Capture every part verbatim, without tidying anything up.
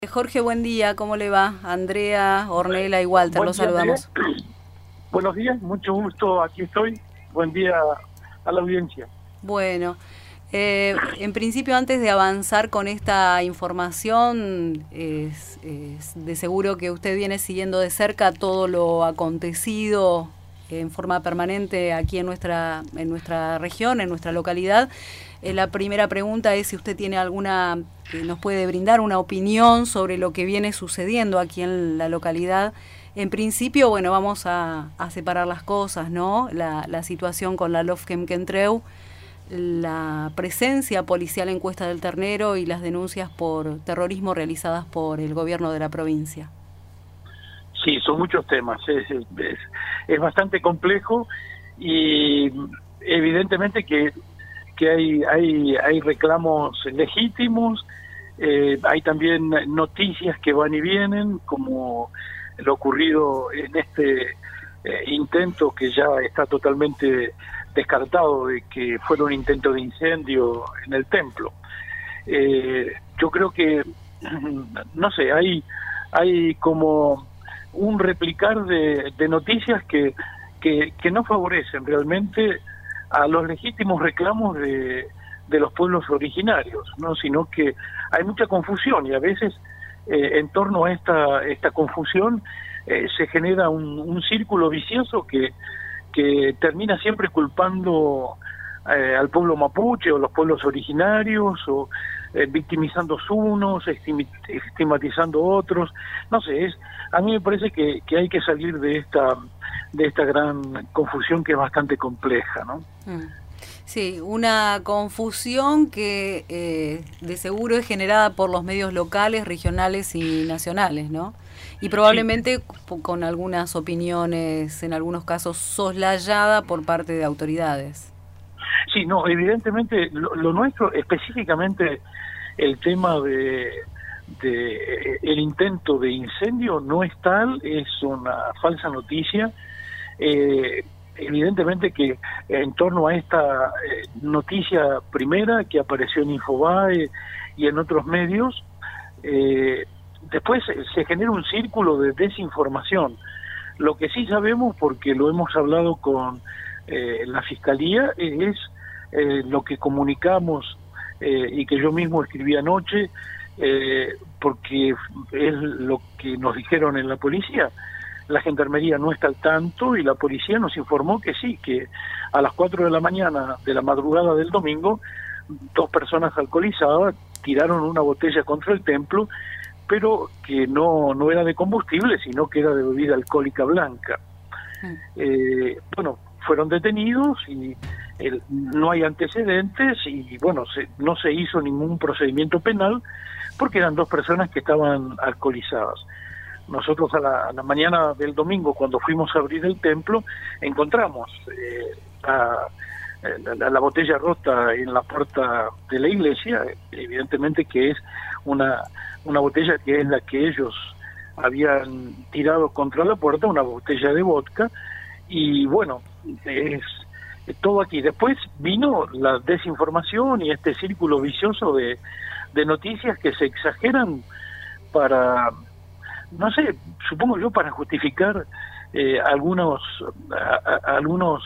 Jorge, buen día, ¿cómo le va? Andrea, Ornella y Walter, Buen los día, saludamos. Andrea. Buenos días, mucho gusto, aquí estoy. Buen día a la audiencia. Bueno, eh, en principio antes de avanzar con esta información, es, es de seguro que usted viene siguiendo de cerca todo lo acontecido en forma permanente aquí en nuestra, en nuestra región, en nuestra localidad. Eh, la primera pregunta es si usted tiene alguna, eh, nos puede brindar una opinión sobre lo que viene sucediendo aquí en la localidad. En principio, bueno, vamos a, a separar las cosas, ¿no? La, la situación con la Lofkem Kentreu, la presencia policial en Cuesta del Ternero y las denuncias por terrorismo realizadas por el gobierno de la provincia. Sí, son muchos temas, es, es, es bastante complejo y evidentemente que, que hay, hay, hay reclamos legítimos, eh, hay también noticias que van y vienen, como lo ocurrido en este eh, intento que ya está totalmente descartado de que fuera un intento de incendio en el templo. Eh, yo creo que, no sé, hay, hay como un replicar de, de noticias que, que, que no favorecen realmente a los legítimos reclamos de, de los pueblos originarios, ¿no? Sino que hay mucha confusión y a veces eh, en torno a esta, esta confusión eh, se genera un, un círculo vicioso que, que termina siempre culpando eh, al pueblo mapuche o los pueblos originarios o eh, victimizando unos, estigmatizando otros. No sé, es a mí me parece que, que hay que salir de esta de esta gran confusión que es bastante compleja, ¿no? Sí, una confusión que eh, de seguro es generada por los medios locales, regionales y nacionales, ¿no? Y probablemente sí, con algunas opiniones, en algunos casos soslayada por parte de autoridades. Sí, no, evidentemente lo, lo nuestro, específicamente el tema de, de el intento de incendio no es tal, es una falsa noticia. Eh, evidentemente que en torno a esta eh, noticia primera que apareció en Infobae y en otros medios, eh, después se genera un círculo de desinformación. Lo que sí sabemos, porque lo hemos hablado con eh, la Fiscalía, es eh, lo que comunicamos eh, y que yo mismo escribí anoche, eh, porque es lo que nos dijeron en la policía. La gendarmería no está al tanto y la policía nos informó que sí, que a las cuatro de la mañana de la madrugada del domingo, dos personas alcoholizadas tiraron una botella contra el templo, pero que no, no era de combustible, sino que era de bebida alcohólica blanca. Mm. Eh, bueno, fueron detenidos y el, no hay antecedentes y bueno, se, no se hizo ningún procedimiento penal porque eran dos personas que estaban alcoholizadas. Nosotros a la, a la mañana del domingo, cuando fuimos a abrir el templo, encontramos eh, a, la, la botella rota en la puerta de la iglesia, evidentemente que es una, una botella que es la que ellos habían tirado contra la puerta, una botella de vodka, y bueno, es todo aquí. Después vino la desinformación y este círculo vicioso de, de noticias que se exageran para, no sé, supongo yo para justificar eh, algunos, a, a, algunos,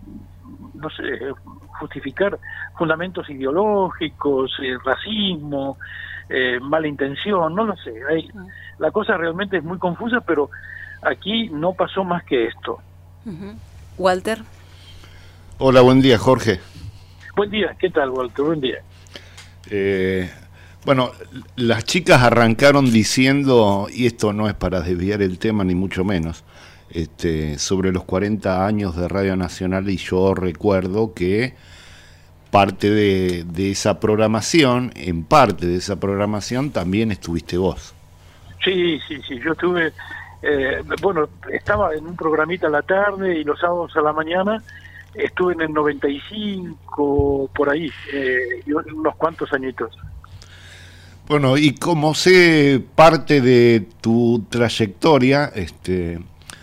no sé, justificar fundamentos ideológicos, eh, racismo, eh, mala intención, no lo sé. Hay, la cosa realmente es muy confusa, pero aquí no pasó más que esto. Uh-huh. Walter. Hola, buen día, Jorge. Buen día, ¿qué tal, Walter? Buen día. Eh, bueno, las chicas arrancaron diciendo, y esto no es para desviar el tema ni mucho menos, este, sobre los cuarenta años de Radio Nacional, y yo recuerdo que parte de, de esa programación, en parte de esa programación también estuviste vos. Sí, sí, sí, yo estuve, eh, bueno, estaba en un programita a la tarde y los sábados a la mañana. Estuve en el noventa y cinco, por ahí, eh, unos cuantos añitos. Bueno, y como sé parte de tu trayectoria, este,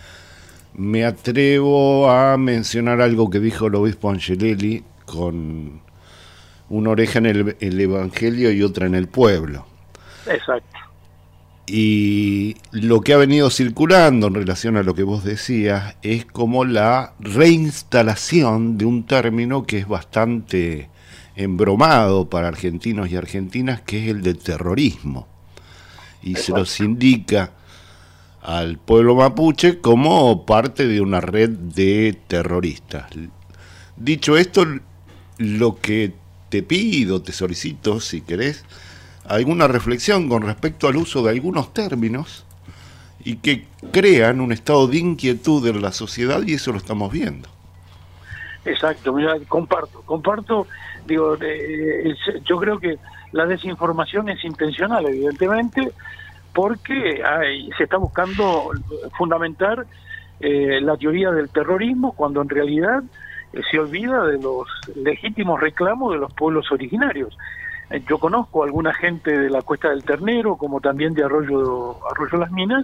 me atrevo a mencionar algo que dijo el obispo Angelelli con una oreja en el, el Evangelio y otra en el pueblo. Exacto. Y lo que ha venido circulando en relación a lo que vos decías es como la reinstalación de un término que es bastante embromado para argentinos y argentinas, que es el de terrorismo. Y se los indica al pueblo mapuche como parte de una red de terroristas. Dicho esto, lo que te pido, te solicito, si querés, alguna reflexión con respecto al uso de algunos términos y que crean un estado de inquietud en la sociedad, y eso lo estamos viendo. Exacto, mira, comparto, comparto, digo, eh, yo creo que la desinformación es intencional, evidentemente, porque hay, se está buscando fundamentar eh, la teoría del terrorismo, cuando en realidad eh, se olvida de los legítimos reclamos de los pueblos originarios. Yo conozco a alguna gente de la Cuesta del Ternero, como también de Arroyo, Arroyo Las Minas,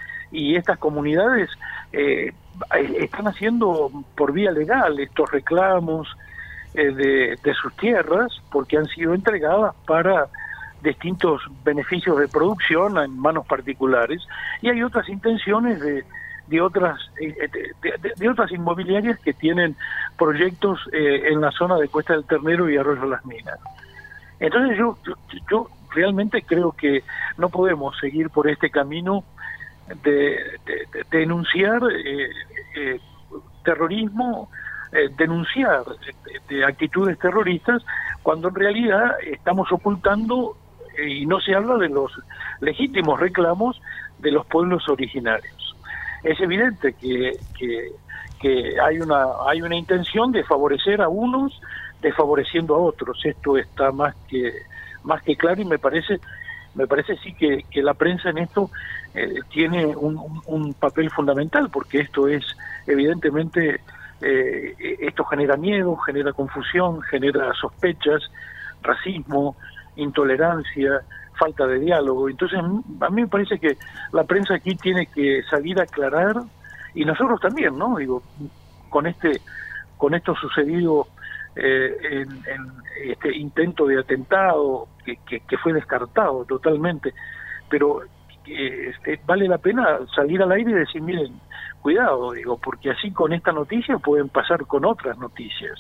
y estas comunidades eh, están haciendo por vía legal estos reclamos eh, de, de sus tierras, porque han sido entregadas para distintos beneficios de producción en manos particulares, y hay otras intenciones de, de otras de, de, de otras inmobiliarias que tienen proyectos eh, en la zona de Cuesta del Ternero y Arroyo Las Minas. Entonces yo, yo, yo realmente creo que no podemos seguir por este camino de, de, de denunciar eh, eh, terrorismo, eh, denunciar de, de actitudes terroristas, cuando en realidad estamos ocultando eh, y no se habla de los legítimos reclamos de los pueblos originarios. Es evidente que, que, que hay una, hay una intención de favorecer a unos desfavoreciendo a otros. Esto está más que más que claro, y me parece me parece sí que, que la prensa en esto eh, tiene un, un, un papel fundamental, porque esto es evidentemente eh, esto genera miedo, genera confusión, genera sospechas, racismo, intolerancia, falta de diálogo. Entonces a mí me parece que la prensa aquí tiene que salir a aclarar, y nosotros también, ¿no? Digo, con este con esto sucedido Eh, en, en este intento de atentado que, que, que fue descartado totalmente, pero eh, este, vale la pena salir al aire y decir, miren, cuidado, digo, porque así con esta noticia pueden pasar con otras noticias.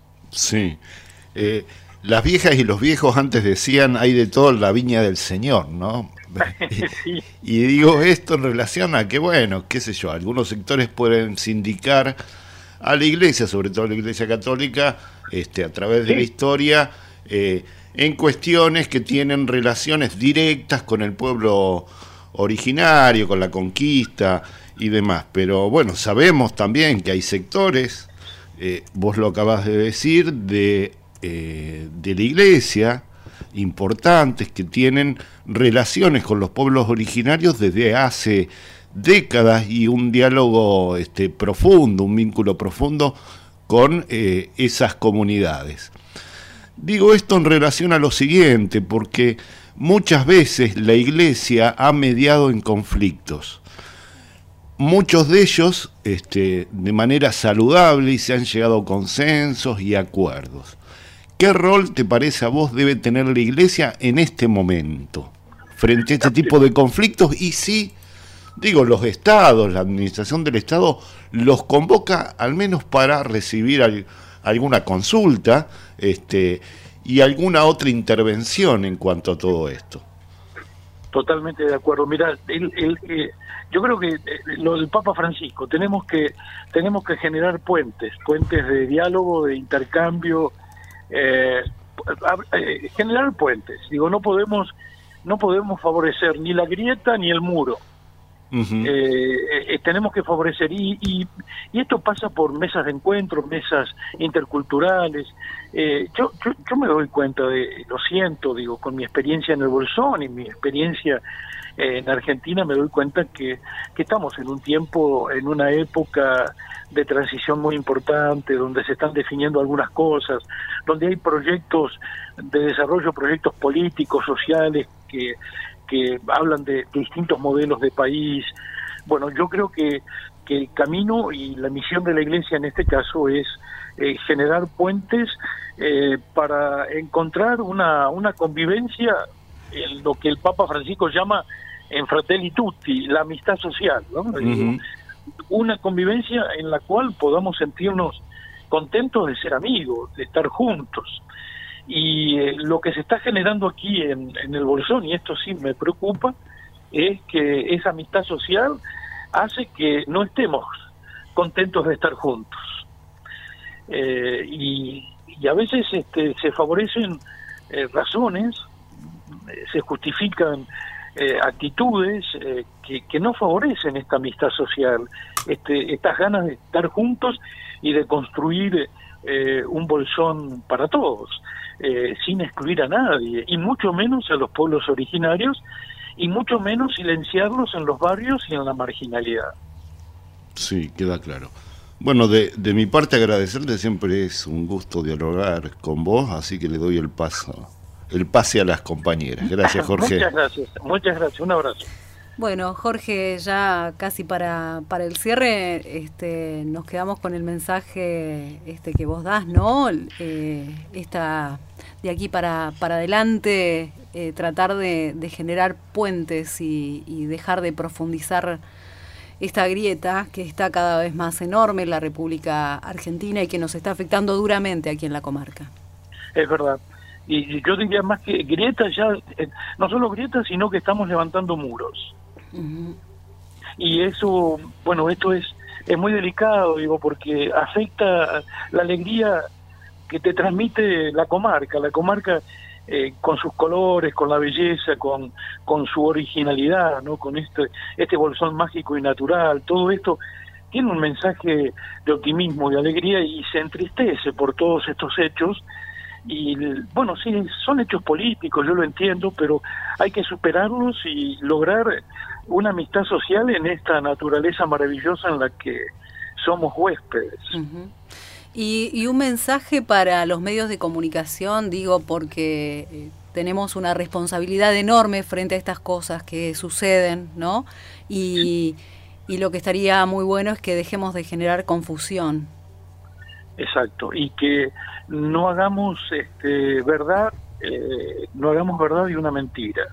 Sí, eh, las viejas y los viejos antes decían, hay de todo en la viña del Señor, ¿no? Sí. Y digo esto en relación a que, bueno, qué sé yo, algunos sectores pueden sindicar a la Iglesia, sobre todo a la Iglesia Católica, este, a través de sí. la historia, eh, en cuestiones que tienen relaciones directas con el pueblo originario, con la conquista y demás. Pero bueno, sabemos también que hay sectores, eh, vos lo acabás de decir, de, eh, de la Iglesia, importantes, que tienen relaciones con los pueblos originarios desde hace décadas, y un diálogo este, profundo, un vínculo profundo con eh, esas comunidades. Digo esto en relación a lo siguiente, porque muchas veces la Iglesia ha mediado en conflictos, muchos de ellos este, de manera saludable, y se han llegado a consensos y acuerdos. ¿Qué rol te parece a vos debe tener la Iglesia en este momento frente a este tipo de conflictos? Y si, digo, los estados, la administración del Estado los convoca al menos para recibir al, alguna consulta este, y alguna otra intervención en cuanto a todo esto. Totalmente de acuerdo. Mira, el, el, eh, yo creo que eh, lo del Papa Francisco, tenemos que tenemos que generar puentes, puentes de diálogo, de intercambio, eh, eh, generar puentes. Digo, no podemos no podemos favorecer ni la grieta ni el muro. Uh-huh. eh, eh, tenemos que favorecer y, y, y esto pasa por mesas de encuentro, mesas interculturales. eh, yo, yo yo me doy cuenta de, lo siento, digo, con mi experiencia en el Bolsón y mi experiencia eh, en Argentina, me doy cuenta que, que estamos en un tiempo, en una época de transición muy importante, donde se están definiendo algunas cosas, donde hay proyectos de desarrollo, proyectos políticos, sociales, que que hablan de, de distintos modelos de país. Bueno, yo creo que, que el camino y la misión de la Iglesia en este caso es eh, generar puentes eh, para encontrar una, una convivencia en lo que el Papa Francisco llama en Fratelli Tutti, la amistad social, ¿no? Uh-huh. Una convivencia en la cual podamos sentirnos contentos de ser amigos, de estar juntos. Y eh, lo que se está generando aquí en, en el Bolsón, y esto sí me preocupa, es que esa amistad social hace que no estemos contentos de estar juntos. Eh, y, y a veces este, se favorecen eh, razones, eh, se justifican eh, actitudes eh, que, que no favorecen esta amistad social, este, estas ganas de estar juntos y de construir eh, un Bolsón para todos, eh, sin excluir a nadie, y mucho menos a los pueblos originarios, y mucho menos silenciarlos en los barrios y en la marginalidad. Sí, queda claro. Bueno, de, de mi parte agradecerte, siempre es un gusto dialogar con vos, así que le doy el paso, el pase a las compañeras. Gracias, Jorge. Muchas gracias, muchas gracias, un abrazo. Bueno, Jorge, ya casi para, para el cierre, este, nos quedamos con el mensaje este que vos das, ¿no? Eh, esta, de aquí para, para adelante, eh, tratar de, de generar puentes y, y dejar de profundizar esta grieta que está cada vez más enorme en la República Argentina y que nos está afectando duramente aquí en la comarca. Es verdad. Y yo diría más que grieta ya, eh, no solo grieta, sino que estamos levantando muros. Uh-huh. Y eso, bueno, esto es, es muy delicado, digo, porque afecta la alegría que te transmite la comarca, la comarca eh, con sus colores, con la belleza, con, con su originalidad, ¿no? Con este, este Bolsón mágico y natural, todo esto tiene un mensaje de optimismo y alegría y se entristece por todos estos hechos. Y bueno, sí, son hechos políticos, yo lo entiendo, pero hay que superarlos y lograr una amistad social en esta naturaleza maravillosa en la que somos huéspedes. Uh-huh. y, y un mensaje para los medios de comunicación, digo, porque eh, tenemos una responsabilidad enorme frente a estas cosas que suceden, ¿no? Y, y lo que estaría muy bueno es que dejemos de generar confusión. Exacto, y que no hagamos este, verdad, eh, no hagamos verdad y una mentira,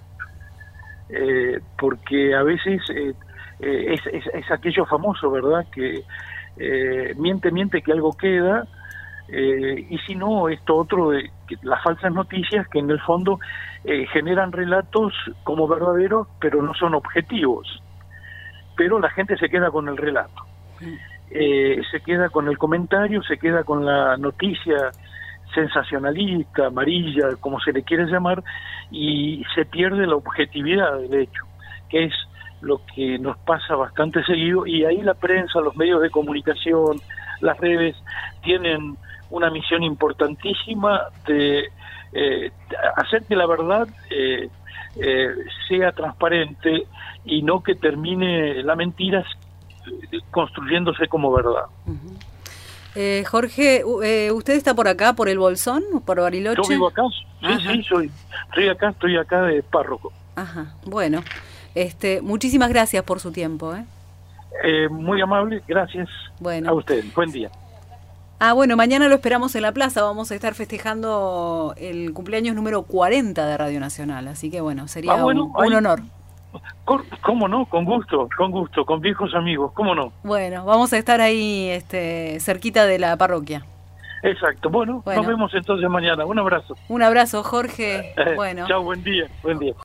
eh, porque a veces eh, eh, es, es, es aquello famoso, ¿verdad? Que eh, miente, miente que algo queda, eh, y si no, esto otro de que las falsas noticias que en el fondo eh, generan relatos como verdaderos, pero no son objetivos, pero la gente se queda con el relato. Eh, se queda con el comentario, se queda con la noticia sensacionalista, amarilla, como se le quiere llamar, y se pierde la objetividad del hecho, que es lo que nos pasa bastante seguido, y ahí la prensa, los medios de comunicación, las redes, tienen una misión importantísima de eh, hacer que la verdad eh, eh, sea transparente y no que termine la mentira construyéndose como verdad. Uh-huh. eh, Jorge, eh, ¿usted está por acá, por el Bolsón, por Bariloche? Yo vivo acá, sí, Ajá. sí, soy, estoy acá, estoy acá de párroco. Ajá, bueno, este, muchísimas gracias por su tiempo. ¿eh? Eh, muy amable, gracias bueno. a usted, buen día. Ah, bueno, mañana lo esperamos en la plaza, vamos a estar festejando el cumpleaños número cuarenta de Radio Nacional, así que bueno, sería ah, bueno, un, un honor. ¿Cómo no? Con gusto, con gusto, con viejos amigos, ¿cómo no? Bueno, vamos a estar ahí este, cerquita de la parroquia. Exacto, bueno, bueno, nos vemos entonces mañana, un abrazo. Un abrazo, Jorge. Eh, bueno. Chao, buen día, buen día.